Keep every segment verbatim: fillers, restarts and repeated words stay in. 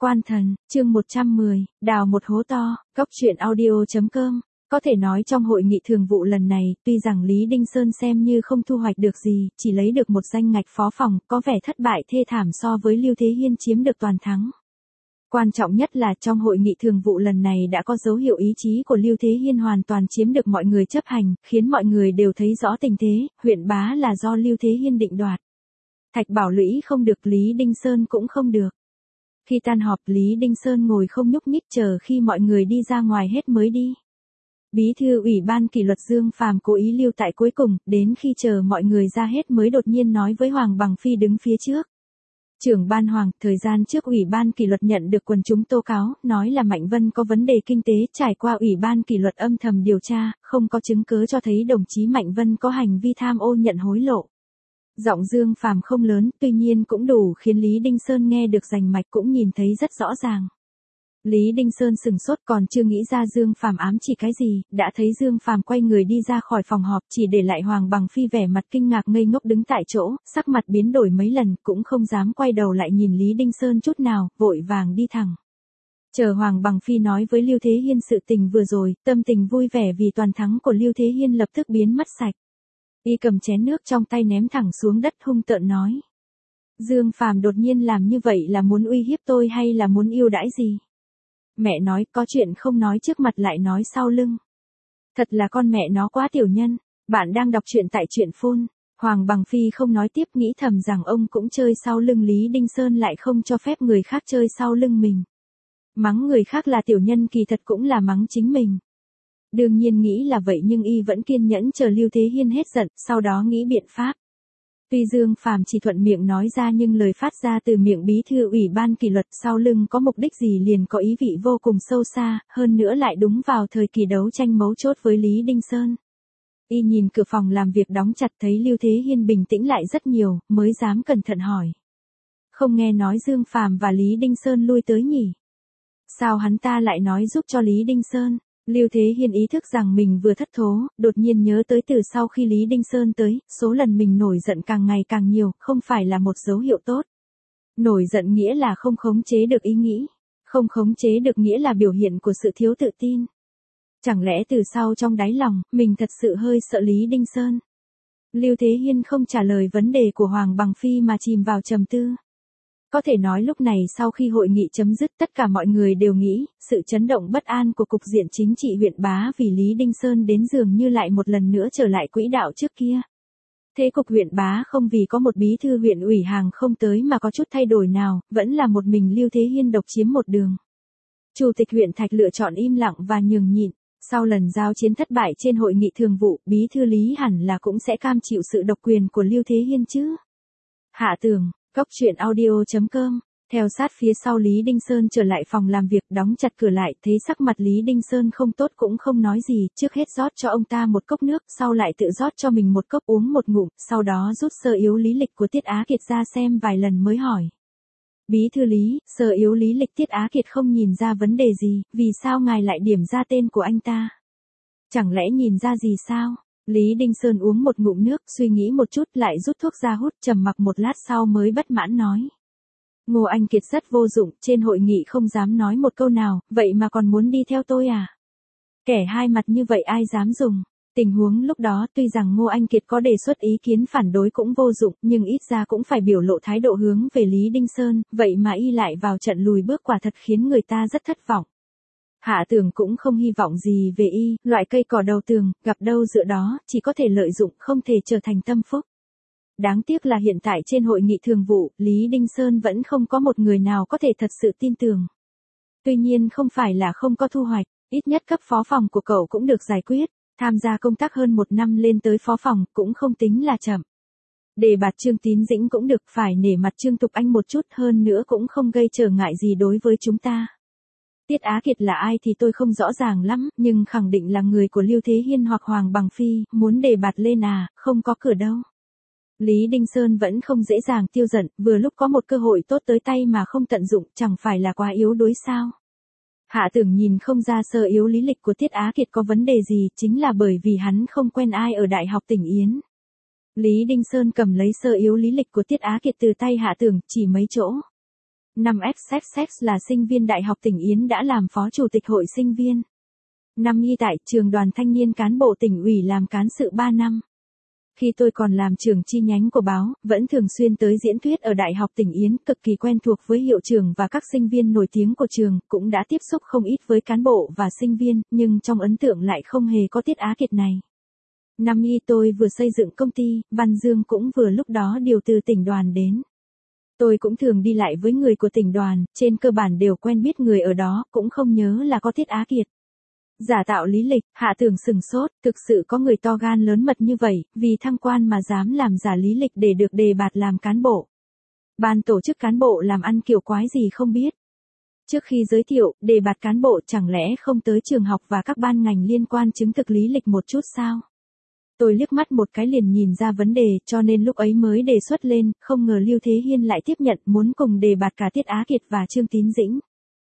Quan thần, chương một trăm mười, đào một hố to, góc truyện audio chấm com. Có thể nói trong hội nghị thường vụ lần này, tuy rằng Lý Đinh Sơn xem như không thu hoạch được gì, chỉ lấy được một danh ngạch phó phòng, có vẻ thất bại thê thảm so với Lưu Thế Hiên chiếm được toàn thắng. Quan trọng nhất là trong hội nghị thường vụ lần này đã có dấu hiệu ý chí của Lưu Thế Hiên hoàn toàn chiếm được mọi người chấp hành, khiến mọi người đều thấy rõ tình thế, huyện Bá là do Lưu Thế Hiên định đoạt. Thạch Bảo Lũy không được, Lý Đinh Sơn cũng không được. Khi tan họp, Lý Đinh Sơn ngồi không nhúc nhích chờ khi mọi người đi ra ngoài hết mới đi. Bí thư Ủy ban kỷ luật Dương Phàm cố ý lưu tại cuối cùng, đến khi chờ mọi người ra hết mới đột nhiên nói với Hoàng Bằng Phi đứng phía trước. Trưởng ban Hoàng, thời gian trước Ủy ban kỷ luật nhận được quần chúng tố cáo, nói là Mạnh Vân có vấn đề kinh tế, trải qua Ủy ban kỷ luật âm thầm điều tra, không có chứng cứ cho thấy đồng chí Mạnh Vân có hành vi tham ô nhận hối lộ. Giọng Dương Phàm không lớn, tuy nhiên cũng đủ khiến Lý Đinh Sơn nghe được rành mạch, cũng nhìn thấy rất rõ ràng. Lý Đinh Sơn sừng sốt, còn chưa nghĩ ra Dương Phàm ám chỉ cái gì, đã thấy Dương Phàm quay người đi ra khỏi phòng họp, chỉ để lại Hoàng Bằng Phi vẻ mặt kinh ngạc ngây ngốc đứng tại chỗ, sắc mặt biến đổi mấy lần, cũng không dám quay đầu lại nhìn Lý Đinh Sơn chút nào, vội vàng đi thẳng. Chờ Hoàng Bằng Phi nói với Lưu Thế Hiên sự tình vừa rồi, tâm tình vui vẻ vì toàn thắng của Lưu Thế Hiên lập tức biến mất sạch. Y cầm chén nước trong tay ném thẳng xuống đất, hung tợn nói. Dương Phàm đột nhiên làm như vậy là muốn uy hiếp tôi hay là muốn yêu đãi gì? Mẹ nói, có chuyện không nói trước mặt lại nói sau lưng. Thật là con mẹ nó quá tiểu nhân. Bạn đang đọc truyện tại truyện phone. Hoàng Bằng Phi không nói tiếp, nghĩ thầm rằng ông cũng chơi sau lưng Lý Đinh Sơn, lại không cho phép người khác chơi sau lưng mình. Mắng người khác là tiểu nhân kỳ thật cũng là mắng chính mình. Đương nhiên nghĩ là vậy nhưng y vẫn kiên nhẫn chờ Lưu Thế Hiên hết giận, sau đó nghĩ biện pháp. Tuy Dương Phàm chỉ thuận miệng nói ra nhưng lời phát ra từ miệng bí thư Ủy ban kỷ luật sau lưng có mục đích gì liền có ý vị vô cùng sâu xa, hơn nữa lại đúng vào thời kỳ đấu tranh mấu chốt với Lý Đinh Sơn. Y nhìn cửa phòng làm việc đóng chặt, thấy Lưu Thế Hiên bình tĩnh lại rất nhiều, mới dám cẩn thận hỏi. Không nghe nói Dương Phàm và Lý Đinh Sơn lui tới nhỉ? Sao hắn ta lại nói giúp cho Lý Đinh Sơn? Lưu Thế Hiên ý thức rằng mình vừa thất thố, đột nhiên nhớ tới từ sau khi Lý Đinh Sơn tới, số lần mình nổi giận càng ngày càng nhiều, không phải là một dấu hiệu tốt. Nổi giận nghĩa là không khống chế được ý nghĩ, không khống chế được nghĩa là biểu hiện của sự thiếu tự tin. Chẳng lẽ từ sau trong đáy lòng, mình thật sự hơi sợ Lý Đinh Sơn? Lưu Thế Hiên không trả lời vấn đề của Hoàng Bằng Phi mà chìm vào trầm tư. Có thể nói lúc này sau khi hội nghị chấm dứt, tất cả mọi người đều nghĩ, sự chấn động bất an của cục diện chính trị huyện Bá vì Lý Đinh Sơn đến dường như lại một lần nữa trở lại quỹ đạo trước kia. Thế cục huyện Bá không vì có một bí thư huyện ủy hàng không tới mà có chút thay đổi nào, vẫn là một mình Lưu Thế Hiên độc chiếm một đường. Chủ tịch huyện Thạch lựa chọn im lặng và nhường nhịn. Sau lần giao chiến thất bại trên hội nghị thường vụ, bí thư Lý hẳn là cũng sẽ cam chịu sự độc quyền của Lưu Thế Hiên chứ. Hạ Tường, góc truyện audio chấm com. Theo sát phía sau Lý Đinh Sơn trở lại phòng làm việc, đóng chặt cửa lại, thấy sắc mặt Lý Đinh Sơn không tốt cũng không nói gì, trước hết rót cho ông ta một cốc nước, sau lại tự rót cho mình một cốc uống một ngụm, sau đó rút sơ yếu lý lịch của Tiết Á Kiệt ra xem vài lần mới hỏi. Bí thư Lý, sơ yếu lý lịch Tiết Á Kiệt không nhìn ra vấn đề gì, vì sao ngài lại điểm ra tên của anh ta? Chẳng lẽ nhìn ra gì sao? Lý Đinh Sơn uống một ngụm nước, suy nghĩ một chút lại rút thuốc ra hút, trầm mặc một lát sau mới bất mãn nói. Ngô Anh Kiệt rất vô dụng, trên hội nghị không dám nói một câu nào, vậy mà còn muốn đi theo tôi à? Kẻ hai mặt như vậy ai dám dùng? Tình huống lúc đó tuy rằng Ngô Anh Kiệt có đề xuất ý kiến phản đối cũng vô dụng, nhưng ít ra cũng phải biểu lộ thái độ hướng về Lý Đinh Sơn, vậy mà y lại vào trận lùi bước, quả thật khiến người ta rất thất vọng. Hạ Tường cũng không hy vọng gì về y, loại cây cỏ đầu tường, gặp đâu dựa đó, chỉ có thể lợi dụng, không thể trở thành tâm phúc. Đáng tiếc là hiện tại trên hội nghị thường vụ, Lý Đinh Sơn vẫn không có một người nào có thể thật sự tin tưởng. Tuy nhiên không phải là không có thu hoạch, ít nhất cấp phó phòng của cậu cũng được giải quyết, tham gia công tác hơn một năm lên tới phó phòng cũng không tính là chậm. Đề bạt Trương Tín Dĩnh cũng được, phải nể mặt Trương Tục Anh một chút, hơn nữa cũng không gây trở ngại gì đối với chúng ta. Tiết Á Kiệt là ai thì tôi không rõ ràng lắm, nhưng khẳng định là người của Lưu Thế Hiên hoặc Hoàng Bằng Phi, muốn đề bạt lên à, không có cửa đâu. Lý Đinh Sơn vẫn không dễ dàng tiêu giận, vừa lúc có một cơ hội tốt tới tay mà không tận dụng, chẳng phải là quá yếu đuối sao? Hạ Tưởng nhìn không ra sơ yếu lý lịch của Tiết Á Kiệt có vấn đề gì, chính là bởi vì hắn không quen ai ở Đại học Tỉnh Yến. Lý Đinh Sơn cầm lấy sơ yếu lý lịch của Tiết Á Kiệt từ tay Hạ Tưởng, chỉ mấy chỗ. Năm X là sinh viên Đại học tỉnh Yến đã làm phó chủ tịch hội sinh viên. Năm Y tại trường đoàn thanh niên cán bộ tỉnh ủy làm cán sự ba năm. Khi tôi còn làm trưởng chi nhánh của báo, vẫn thường xuyên tới diễn thuyết ở Đại học tỉnh Yến, cực kỳ quen thuộc với hiệu trưởng và các sinh viên nổi tiếng của trường, cũng đã tiếp xúc không ít với cán bộ và sinh viên, nhưng trong ấn tượng lại không hề có tiết á kiệt này. Năm Y tôi vừa xây dựng công ty, Văn Dương cũng vừa lúc đó điều từ tỉnh đoàn đến. Tôi cũng thường đi lại với người của tỉnh đoàn, trên cơ bản đều quen biết người ở đó, cũng không nhớ là có tiết á kiệt. Giả tạo lý lịch, Hạ Tường sừng sốt, thực sự có người to gan lớn mật như vậy, vì thăng quan mà dám làm giả lý lịch để được đề bạt làm cán bộ. Ban tổ chức cán bộ làm ăn kiểu quái gì không biết. Trước khi giới thiệu, đề bạt cán bộ chẳng lẽ không tới trường học và các ban ngành liên quan chứng thực lý lịch một chút sao? Tôi liếc mắt một cái liền nhìn ra vấn đề, cho nên lúc ấy mới đề xuất lên, không ngờ Lưu Thế Hiên lại tiếp nhận muốn cùng đề bạt cả Tiết Á Kiệt và Trương Tín Dĩnh.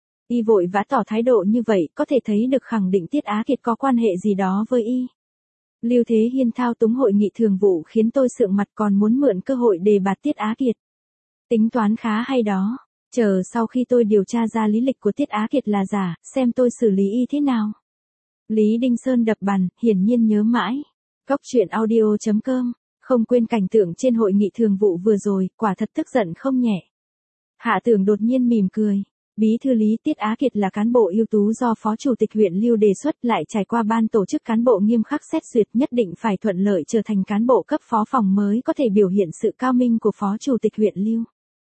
Y vội vã tỏ thái độ như vậy, có thể thấy được khẳng định Tiết Á Kiệt có quan hệ gì đó với Y. Lưu Thế Hiên thao túng hội nghị thường vụ khiến tôi sượng mặt, còn muốn mượn cơ hội đề bạt Tiết Á Kiệt. Tính toán khá hay đó, chờ sau khi tôi điều tra ra lý lịch của Tiết Á Kiệt là giả, xem tôi xử lý Y thế nào. Lý Đinh Sơn đập bàn, hiển nhiên nhớ mãi. Cóc truyện audio chấm com, không quên cảnh tượng trên hội nghị thường vụ vừa rồi, quả thật tức giận không nhẹ. Hạ Tường đột nhiên mỉm cười. Bí thư Lý Tiết Á Kiệt là cán bộ ưu tú do Phó Chủ tịch huyện Lưu đề xuất, lại trải qua ban tổ chức cán bộ nghiêm khắc xét duyệt, nhất định phải thuận lợi trở thành cán bộ cấp phó phòng mới có thể biểu hiện sự cao minh của Phó Chủ tịch huyện Lưu.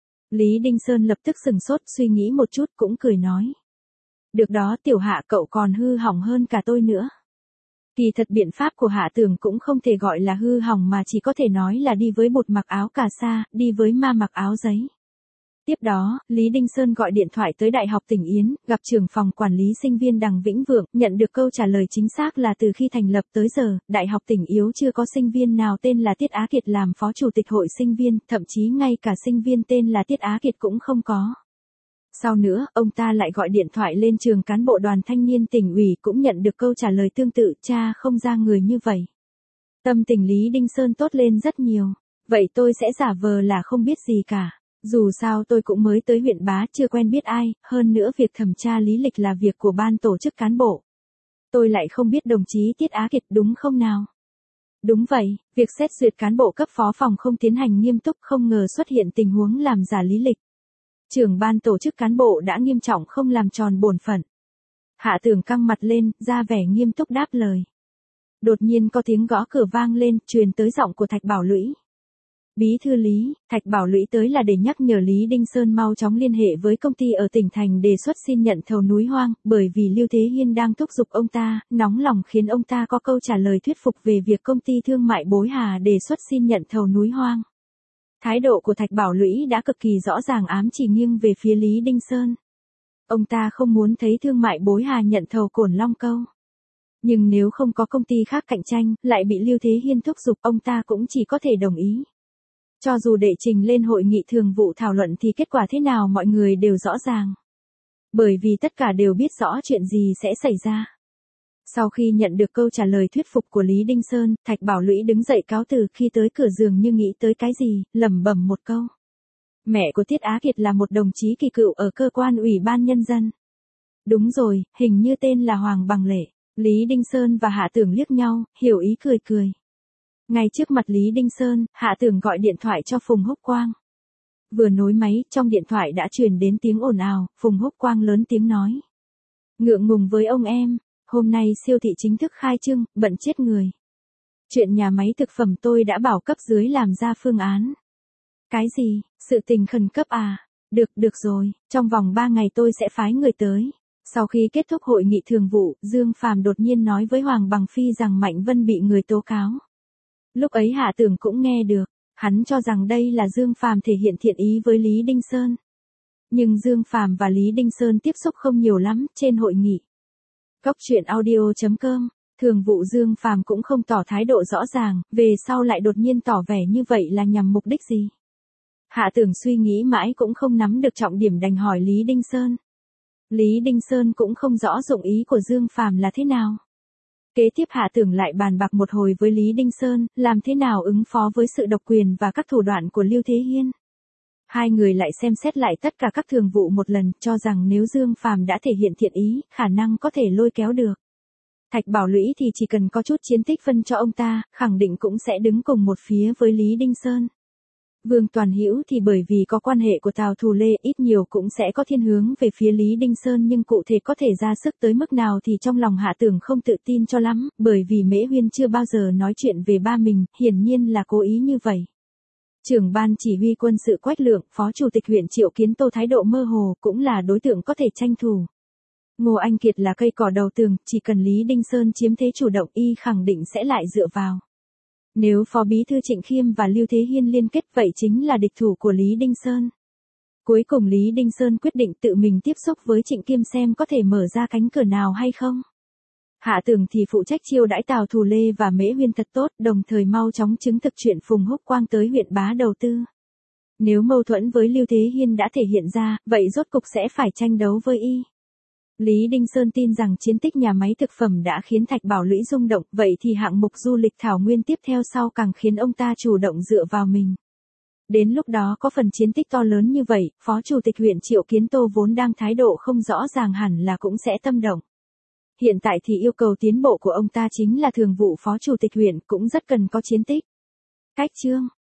Lý Đinh Sơn lập tức sừng sốt, suy nghĩ một chút cũng cười nói. Được đó Tiểu Hạ, cậu còn hư hỏng hơn cả tôi nữa. Kỳ thật biện pháp của Hạ Tường cũng không thể gọi là hư hỏng mà chỉ có thể nói là đi với bột mặc áo cà sa, đi với ma mặc áo giấy. Tiếp đó, Lý Đinh Sơn gọi điện thoại tới Đại học tỉnh Yến, gặp trưởng phòng quản lý sinh viên Đằng Vĩnh Vượng, nhận được câu trả lời chính xác là từ khi thành lập tới giờ, Đại học tỉnh Yếu chưa có sinh viên nào tên là Tiết Á Kiệt làm phó chủ tịch hội sinh viên, thậm chí ngay cả sinh viên tên là Tiết Á Kiệt cũng không có. Sau nữa, ông ta lại gọi điện thoại lên trường cán bộ đoàn thanh niên tỉnh ủy, cũng nhận được câu trả lời tương tự, cha không ra người như vậy. Tâm tình Lý Đinh Sơn tốt lên rất nhiều. Vậy tôi sẽ giả vờ là không biết gì cả. Dù sao tôi cũng mới tới huyện Bá, chưa quen biết ai, hơn nữa việc thẩm tra lý lịch là việc của ban tổ chức cán bộ. Tôi lại không biết đồng chí Tiết Á Kiệt đúng không nào? Đúng vậy, việc xét duyệt cán bộ cấp phó phòng không tiến hành nghiêm túc, không ngờ xuất hiện tình huống làm giả lý lịch. Trưởng ban tổ chức cán bộ đã nghiêm trọng không làm tròn bổn phận. Hạ Tường căng mặt lên, ra vẻ nghiêm túc đáp lời. Đột nhiên có tiếng gõ cửa vang lên, truyền tới giọng của Thạch Bảo Lũy. Bí thư Lý, Thạch Bảo Lũy tới là để nhắc nhở Lý Đinh Sơn mau chóng liên hệ với công ty ở tỉnh thành đề xuất xin nhận thầu núi hoang, bởi vì Lưu Thế Hiên đang thúc giục ông ta, nóng lòng khiến ông ta có câu trả lời thuyết phục về việc công ty thương mại Bối Hà đề xuất xin nhận thầu núi hoang. Thái độ của Thạch Bảo Lũy đã cực kỳ rõ ràng, ám chỉ nghiêng về phía Lý Đinh Sơn. Ông ta không muốn thấy thương mại Bối Hà nhận thầu Cổn Long Câu. Nhưng nếu không có công ty khác cạnh tranh, lại bị Lưu Thế Hiên thúc giục, ông ta cũng chỉ có thể đồng ý. Cho dù đệ trình lên hội nghị thường vụ thảo luận thì kết quả thế nào mọi người đều rõ ràng. Bởi vì tất cả đều biết rõ chuyện gì sẽ xảy ra. Sau khi nhận được câu trả lời thuyết phục của Lý Đinh Sơn, Thạch Bảo Lũy đứng dậy cáo từ, khi tới cửa giường như nghĩ tới cái gì, lẩm bẩm một câu. Mẹ của Tiết Á Kiệt là một đồng chí kỳ cựu ở cơ quan ủy ban nhân dân. Đúng rồi, hình như tên là Hoàng Bằng Lệ. Lý Đinh Sơn và Hạ Tường liếc nhau, hiểu ý cười cười. Ngay trước mặt Lý Đinh Sơn, Hạ Tường gọi điện thoại cho Phùng Húc Quang. Vừa nối máy, trong điện thoại đã truyền đến tiếng ồn ào, Phùng Húc Quang lớn tiếng nói. Ngượng ngùng với ông em, hôm nay siêu thị chính thức khai trương, bận chết người. Chuyện nhà máy thực phẩm tôi đã bảo cấp dưới làm ra phương án. Cái gì, sự tình khẩn cấp à? Được, được rồi, trong vòng ba ngày tôi sẽ phái người tới. Sau khi kết thúc hội nghị thường vụ, Dương Phàm đột nhiên nói với Hoàng Bằng Phi rằng Mạnh Vân bị người tố cáo. Lúc ấy Hạ Tường cũng nghe được, hắn cho rằng đây là Dương Phàm thể hiện thiện ý với Lý Đinh Sơn. Nhưng Dương Phàm và Lý Đinh Sơn tiếp xúc không nhiều lắm trên hội nghị. Cóc truyện audio chấm com, thường vụ Dương Phàm cũng không tỏ thái độ rõ ràng, về sau lại đột nhiên tỏ vẻ như vậy là nhằm mục đích gì. Hạ Tường suy nghĩ mãi cũng không nắm được trọng điểm, đành hỏi Lý Đinh Sơn. Lý Đinh Sơn cũng không rõ dụng ý của Dương Phàm là thế nào. Kế tiếp Hạ Tường lại bàn bạc một hồi với Lý Đinh Sơn, làm thế nào ứng phó với sự độc quyền và các thủ đoạn của Lưu Thế Hiên. Hai người lại xem xét lại tất cả các thường vụ một lần, cho rằng nếu Dương Phàm đã thể hiện thiện ý, khả năng có thể lôi kéo được Thạch Bảo Lũy thì chỉ cần có chút chiến tích phân cho ông ta, khẳng định cũng sẽ đứng cùng một phía với Lý Đinh Sơn. Vương Toàn Hữu thì bởi vì có quan hệ của Tào Thù Lê, ít nhiều cũng sẽ có thiên hướng về phía Lý Đinh Sơn, nhưng cụ thể có thể ra sức tới mức nào thì trong lòng Hạ Tưởng không tự tin cho lắm, bởi vì Mễ Huyên chưa bao giờ nói chuyện về ba mình, hiển nhiên là cố ý như vậy. Trưởng ban chỉ huy quân sự Quách Lượng, phó chủ tịch huyện Triệu Kiến Tô thái độ mơ hồ, cũng là đối tượng có thể tranh thủ. Ngô Anh Kiệt là cây cỏ đầu tường, chỉ cần Lý Đinh Sơn chiếm thế chủ động, y khẳng định sẽ lại dựa vào. Nếu phó bí thư Trịnh Khiêm và Lưu Thế Hiên liên kết, vậy chính là địch thủ của Lý Đinh Sơn. Cuối cùng Lý Đinh Sơn quyết định tự mình tiếp xúc với Trịnh Khiêm xem có thể mở ra cánh cửa nào hay không. Hạ Tưởng thì phụ trách chiêu đãi Tào Thù Lê và Mễ Huyên thật tốt, đồng thời mau chóng chứng thực chuyện Phùng Húc Quang tới huyện Bá đầu tư. Nếu mâu thuẫn với Lưu Thế Hiên đã thể hiện ra, vậy rốt cục sẽ phải tranh đấu với y. Lý Đinh Sơn tin rằng chiến tích nhà máy thực phẩm đã khiến Thạch Bảo Lũy rung động, vậy thì hạng mục du lịch Thảo Nguyên tiếp theo sau càng khiến ông ta chủ động dựa vào mình. Đến lúc đó có phần chiến tích to lớn như vậy, phó chủ tịch huyện Triệu Kiến Tô vốn đang thái độ không rõ ràng hẳn là cũng sẽ tâm động. Hiện tại thì yêu cầu tiến bộ của ông ta chính là thường vụ phó chủ tịch huyện, cũng rất cần có chiến tích. Cách chương